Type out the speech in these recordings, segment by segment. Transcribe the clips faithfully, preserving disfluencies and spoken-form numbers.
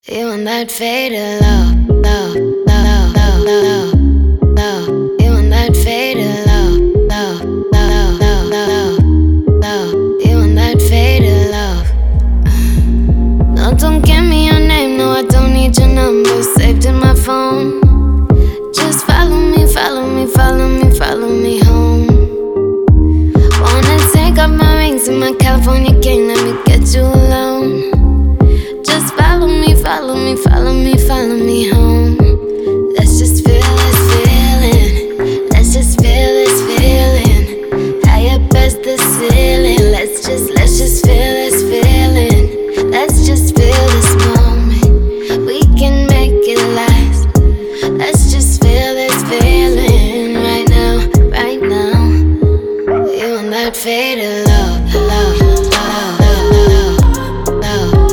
You and that faded love, love, love, love, love, love. You and that faded love, love, love, love, love, love. You and that faded love. No, don't give me your name, no, I don't need your number saved in my phone. Just follow me, follow me, follow me, follow me home. Wanna take off my rings and my California king, let me get you alone. Just follow me, follow me, follow me, follow me home. Let's just feel this feeling. Let's just feel this feeling. High up as the ceiling. Let's just, let's just feel this feeling. Let's just feel this moment. We can make it last. Let's just feel this feeling right now, right now. You and that faded love, love, love, love, love, love.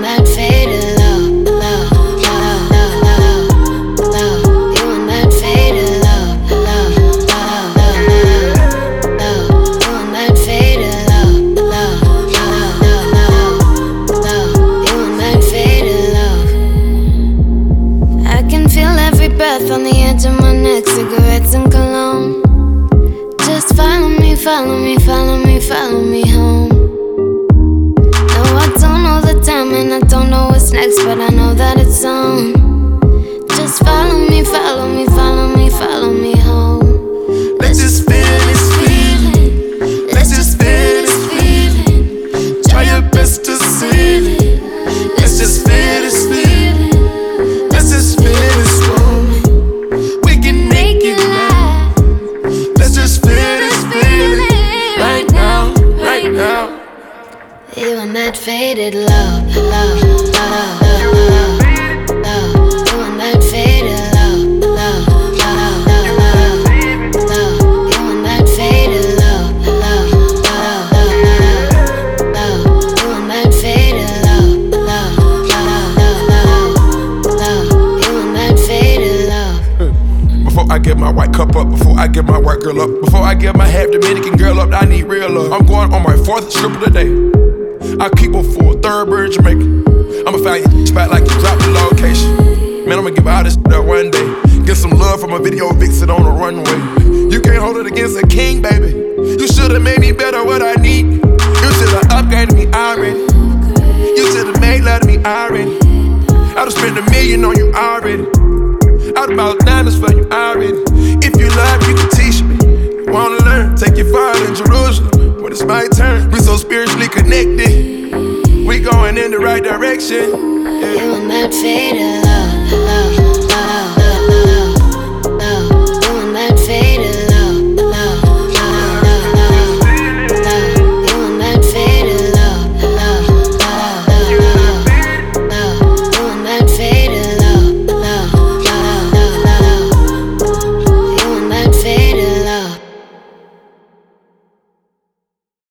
Breath on the edge of my neck, cigarettes and cologne. Just follow me, follow me, follow me, follow me home. No, I don't know the time and I don't know what's next, but I know that it's on. Just follow me, follow me, follow me, follow me home. Let's just feel this feeling. Let's just feel this feeling. Try your best to see it. Let's just feel this feeling. Let's just feel this moment. You and that faded love, love, love, love, love, love. You and that faded love, love, love, love, love, love. You and that faded love, love, love, love, love. You and that faded love, love, love, love, love. You and that faded love. Before I get my white cup up, before I get my white girl up, before I get my half Dominican girl up, I need real love. I'm going on my fourth strip of the day. I keep her for a third bird Jamaica. I'ma find your spot like you dropped the location. Man, I'ma give all this shit up one day. Get some love from a video vixen on the runway. You can't hold it against a king, baby. You should've made me better what I need. You should've upgraded me already. You should've made love to me already. I'd've spent a million on you already. I'd about diamonds for you already. If you love, you can teach me. Wanna learn, take you far in Jerusalem. When it's my turn, we so spiritually connected. We going in the right direction. Yeah. You and that faded